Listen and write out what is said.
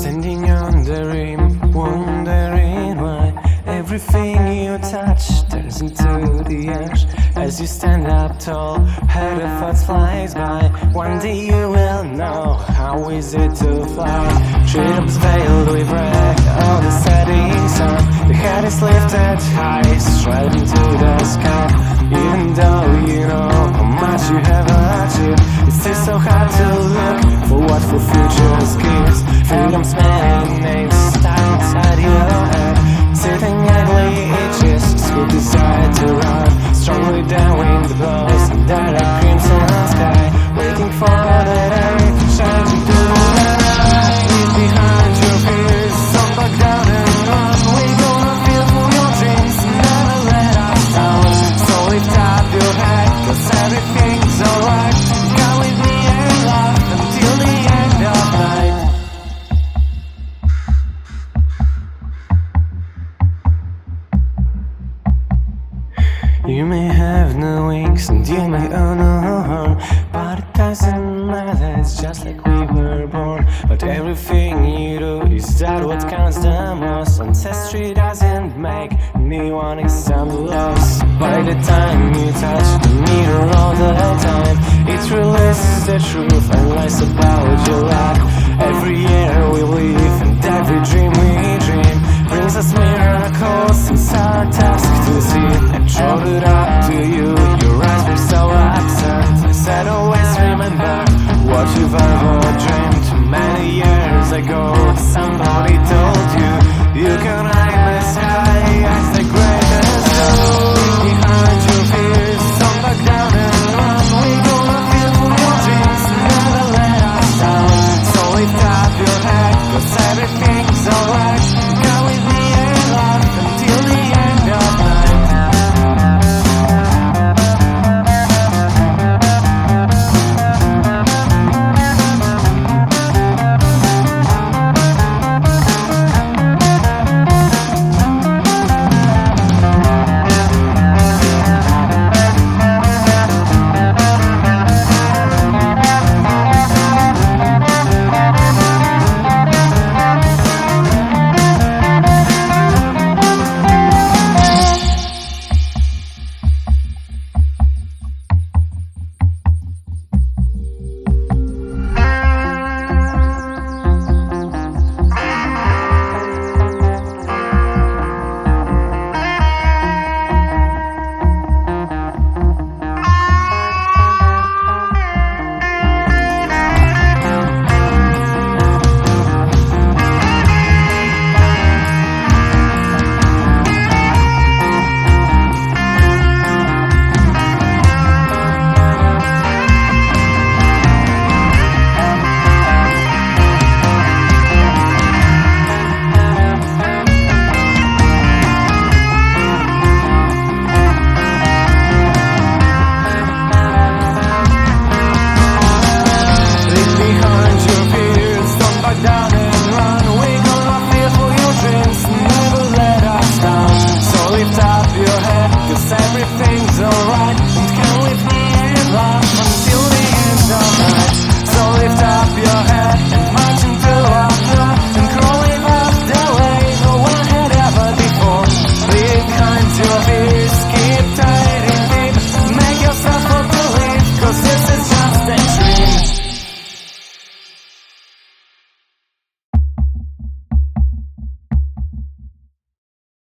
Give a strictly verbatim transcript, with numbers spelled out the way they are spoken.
Standing on the rim, wondering why everything you touch turns into the ash. As you stand up tall, head of thoughts flies by. One day you will know how is it to fly. Treetops veiled with red, all the setting sun. The head is lifted high, striving to the sky. Even though you know how much you have achieved, it's still so hard to look for what for future's gives. Freedom's many names stuck inside your head. Sitting ugly itches, school desire to run. Strongly down wind blows under a crimson sky. Waiting for the day to change into the night. Leave behind your fears, some back down and run. We gonna feel for your dreams, never let us down. So lift up your head, cause everything's alright. Come with me and laugh until the end of night. You may have no wings and you may own no horn, but it doesn't matter, it's just like we were born. But everything you do, is that what counts the most? Ancestry doesn't make anyone except loss. By the time you touch the mirror all the time, it releases the truth and lies about your life. Every year we live and every dream we dream brings us miracles, it's our task to see. I showed it up to you, your eyes were so absent. I said always remember what you've ever dreamed. Many years ago somebody told you you can hide the sky as the greatest goal. Behind your fears, some back down and run. We gonna feel for your dreams, never let us down. So lift up your head.